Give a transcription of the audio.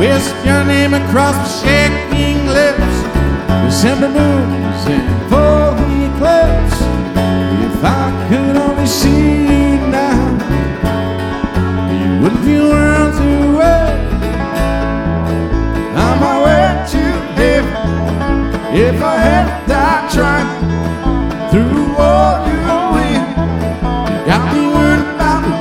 Whisper your name across my shaking lips. December moons and full eclipse. If I could only see you now, you wouldn't feel worlds away. On my way to heaven, if I had died trying,